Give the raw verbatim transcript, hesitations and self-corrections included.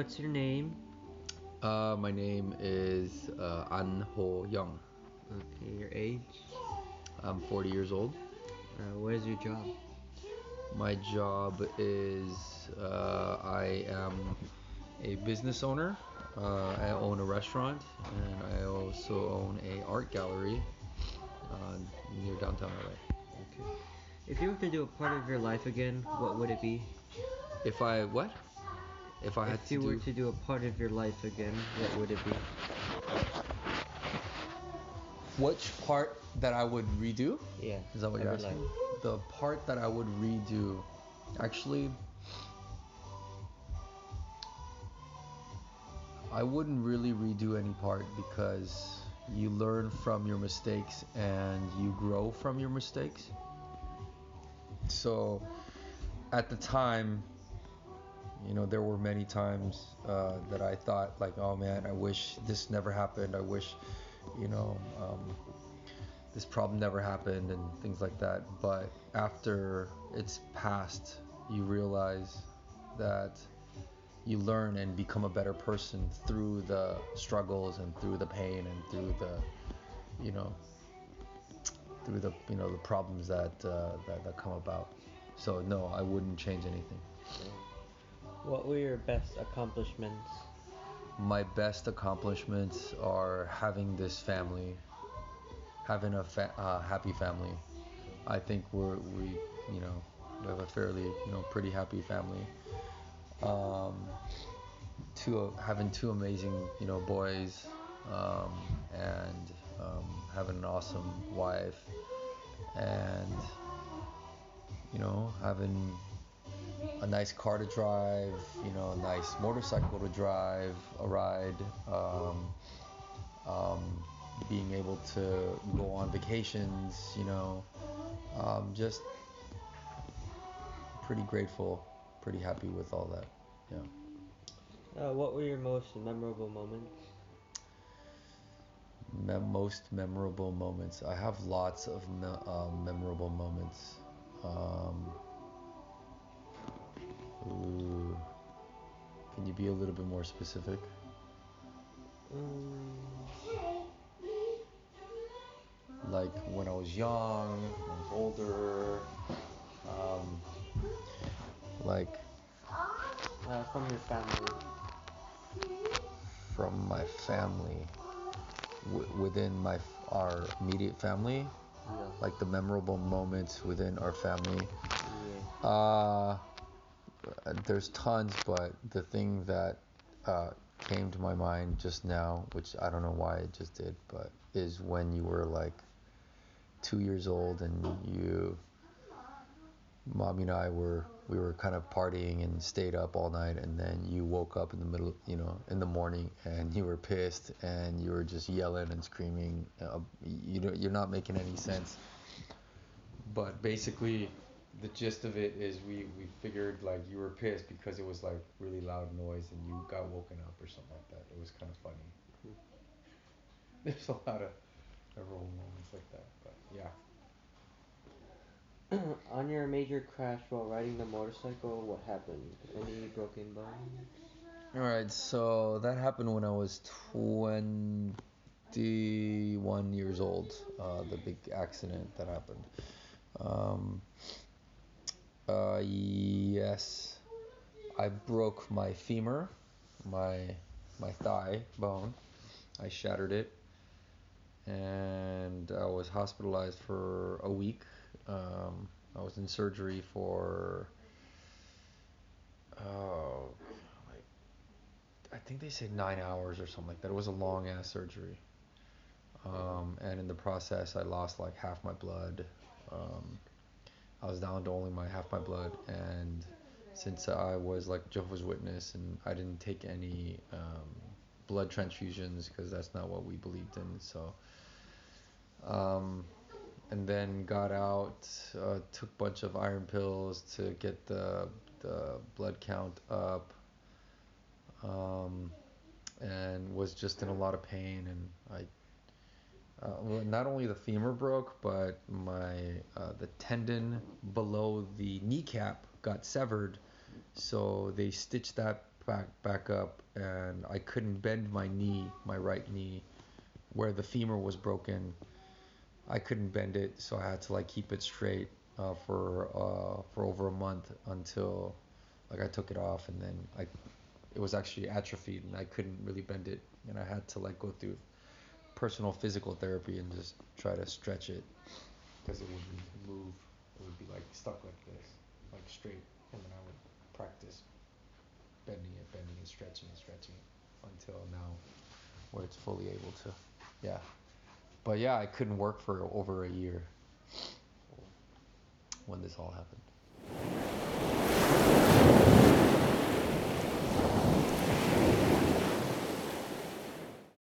what's your name? Uh, my name is uh, An Ho Young. Okay, your age? I'm forty years old. Uh, what is your job? My job is uh, I am a business owner. Uh, I own a restaurant and I also own a art gallery uh, near downtown L A. Okay. If you were to do a part of your life again, what would it be? If I what? If I had If to you were do to do a part of your life again, what would it be? which part that I would redo? Yeah. Is that what of you're your asking? life. The part that I would redo, actually, I wouldn't really redo any part because you learn from your mistakes and you grow from your mistakes. So at the time, you know, there were many times uh, that I thought like, oh man, I wish this never happened. I wish, you know, um, this problem never happened and things like that. But after it's passed, you realize that you learn and become a better person through the struggles and through the pain and through the, you know, through the you know the problems that uh, that that come about. So no, I wouldn't change anything. What were your best accomplishments? My best accomplishments are having this family, having a fa- uh, happy family. I think we're we you know we have a fairly you know pretty happy family. Um, two having two amazing you know boys, um, and um, having an awesome wife, and you know having a nice car to drive, you know, a nice motorcycle to drive, a ride, um, um, being able to go on vacations, you know, um, just pretty grateful, pretty happy with all that. Yeah. Uh, what were your most memorable moments? Mem- most memorable moments. I have lots of me- uh, memorable moments. Um, ooh, can you be a little bit more specific? Um, Like when I was young, when I was older, um, like uh, from your family. from my family, w- within my f- our immediate family, Yeah. like the memorable moments within our family. Yeah. Uh, there's tons, but the thing that uh, came to my mind just now, which I don't know why it just did, but is when you were like two years old and you mommy and I were we were kind of partying and stayed up all night, and then you woke up in the middle, you know, in the morning, and you were pissed and you were just yelling and screaming. Uh, you know, you're not making any sense. But basically, the gist of it is we we figured like you were pissed because it was like really loud noise and you got woken up or something like that. It was kind of funny. There's a lot of memorable moments like that, but yeah. On your major crash while riding the motorcycle, what happened? Any broken bones? All right, so that happened when I was twenty-one years old. Uh, the big accident that happened. Um, uh, yes, I broke my femur, my my thigh bone. I shattered it, and I was hospitalized for a week. Um, I was in surgery for oh, like I think they said nine hours or something like that. It was a long ass surgery. Um, and in the process, I lost like half my blood. Um, I was down to only my half my blood, and since I was like Jehovah's Witness and I didn't take any um, blood transfusions because that's not what we believed in, so um, and then got out, uh, took a bunch of iron pills to get the the blood count up, um, and was just in a lot of pain, and I Uh, well, not only the femur broke, but my uh, the tendon below the kneecap got severed. So they stitched that back back up, and I couldn't bend my knee, my right knee, where the femur was broken. I couldn't bend it, so I had to like keep it straight uh, for uh, for over a month until like I took it off, and then I it was actually atrophied, and I couldn't really bend it, and I had to like go through personal physical therapy and just try to stretch it because it wouldn't move. It would be like stuck like this, like straight, and then I would practice bending it, bending and stretching and stretching it until now where it's fully able to. Yeah. But yeah, I couldn't work for over a year when this all happened.